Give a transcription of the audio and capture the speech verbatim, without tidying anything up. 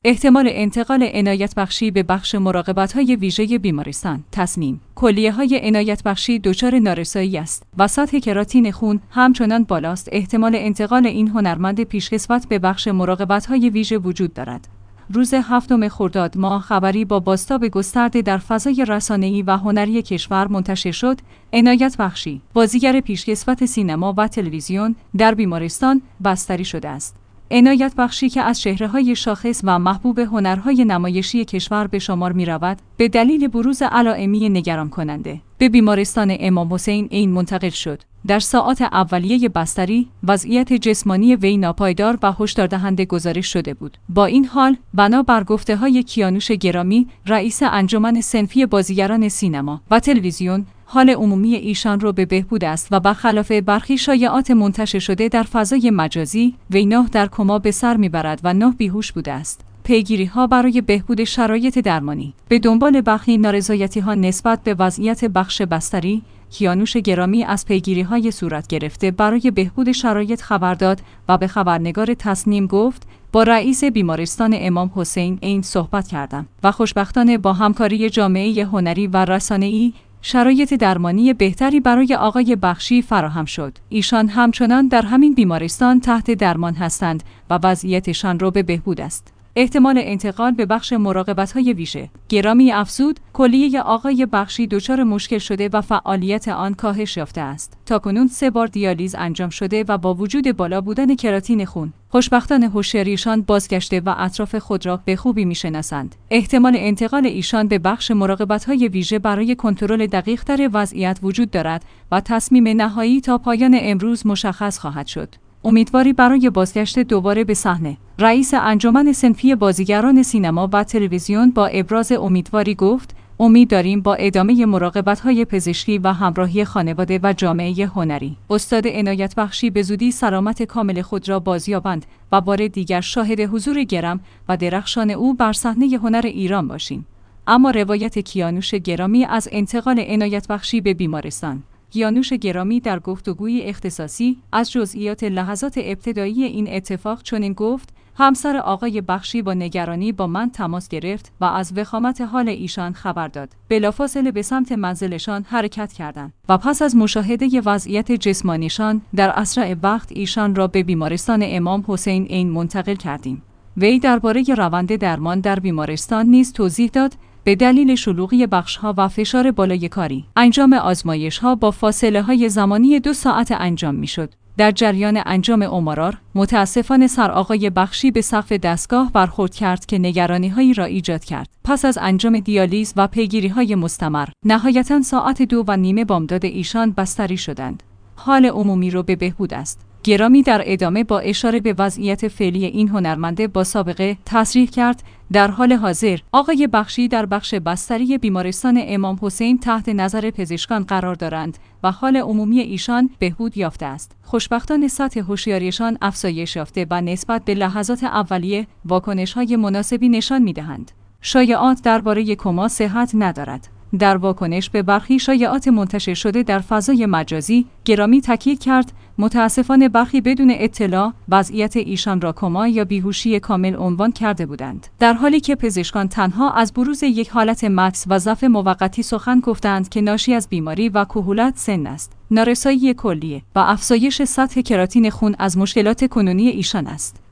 احتمال انتقال عنایت بخشی به بخش مراقبت‌های ویژه بیمارستان. تصمیم: کلیه‌های عنایت بخشی دچار نارسایی است و سطح کراتین خون همچنان بالاست. احتمال انتقال این هنرمند پیشکسوت به بخش مراقبت‌های ویژه وجود دارد. روز هفتم خرداد ماه خبری با بازتاب گسترده در فضای رسانه‌ای و هنری کشور منتشر شد. عنایت بخشی، بازیگر پیشکسوت سینما و تلویزیون، در بیمارستان بستری شده است. عنایت بخشی که از چهره‌های شاخص و محبوب هنرهای نمایشی کشور به شمار می‌رود، به دلیل بروز علائمی نگران کننده به بیمارستان امام حسین عین منتقل شد. در ساعات اولیه بستری، وضعیت جسمانی وی ناپایدار و هشداردهنده گزارش شده بود. با این حال، بنابر گفته‌های کیانوش گرامی، رئیس انجمن صنفی بازیگران سینما و تلویزیون، حال عمومی ایشان رو به بهبود است و برخلاف برخی شایعات منتشر شده در فضای مجازی، وی نه در کما به سر میبرد و نه بیهوش بوده است. پیگیری‌ها برای بهبود شرایط درمانی. به دنبال برخی نارضایتی‌ها نسبت به وضعیت بخش بستری، کیانوش گرامی از پیگیری‌های صورت گرفته برای بهبود شرایط خبر داد و به خبرنگار تصنیم گفت: با رئیس بیمارستان امام حسین عین صحبت کردم و خوشبختانه با همکاری جامعه هنری و رسانه‌ای شرایط درمانی بهتری برای آقای بخشی فراهم شد. ایشان همچنان در همین بیمارستان تحت درمان هستند و وضعیتشان رو به بهبود است. احتمال انتقال به بخش مراقبت‌های ویژه. گرامی افزود: کلیه آقای بخشی دچار مشکل شده و فعالیت آن کاهش یافته است. تاکنون سه بار دیالیز انجام شده و با وجود بالا بودن کراتین خون، خوشبختانه هوشیاریشان بازگشته و اطراف خود را به خوبی می‌شناسند. احتمال انتقال ایشان به بخش مراقبت‌های ویژه برای کنترل دقیق‌تر وضعیت وجود دارد و تصمیم نهایی تا پایان امروز مشخص خواهد شد. امیدواری برای بازگشت دوباره به صحنه. رئیس انجمن صنفی بازیگران سینما و تلویزیون با ابراز امیدواری گفت: امید داریم با ادامه مراقبت‌های پزشکی و همراهی خانواده و جامعه هنری، استاد عنایت بخشی به زودی سلامت کامل خود را بازیابند و بار دیگر شاهد حضور گرم و درخشان او بر صحنه هنر ایران باشیم. اما روایت کیانوش گرامی از انتقال عنایت بخشی به بیمارستان. کیانوش گرامی در گفتگوی اختصاصی از جزئیات لحظات ابتدایی این اتفاق چنین گفت: همسر آقای بخشی با نگرانی با من تماس گرفت و از وخامت حال ایشان خبر داد. بلافاصله به سمت منزلشان حرکت کردند و پس از مشاهده وضعیت جسمانیشان در اسرع وقت ایشان را به بیمارستان امام حسین عین منتقل کردیم. وی درباره روند درمان در بیمارستان نیز توضیح داد: به دلیل شلوغی بخش‌ها و فشار بالای کاری، انجام آزمایش‌ها با فاصله‌های زمانی دو ساعت انجام می‌شد. در جریان انجام امارار، متاسفانه سر آقای بخشی به سقف دستگاه برخورد کرد که نگرانی‌هایی را ایجاد کرد. پس از انجام دیالیز و پیگیری‌های مستمر، نهایتاً ساعت دو و نیمه بامداد ایشان بستری شدند. حال عمومی رو به بهبود است. گرامی در ادامه با اشاره به وضعیت فعلی این هنرمنده با سابقه تصریح کرد: در حال حاضر آقای بخشی در بخش بستری بیمارستان امام حسین تحت نظر پزشکان قرار دارند و حال عمومی ایشان بهبود یافته است. خوشبختانه سطح هوشیاریشان افزایش یافته و نسبت به لحظات اولیه واکنش‌های مناسبی نشان می‌دهند. شایعات درباره کما صحت ندارد. در واکنش به برخی شایعات منتشر شده در فضای مجازی، گرامی تاکید کرد: متاسفانه برخی بدون اطلاع وضعیت ایشان را کما یا بیهوشی کامل عنوان کرده بودند، در حالی که پزشکان تنها از بروز یک حالت مکث و ضعف موقتی سخن گفتند که ناشی از بیماری و کهولت سن است. نارسایی کلیه و افزایش سطح کراتین خون از مشکلات کنونی ایشان است.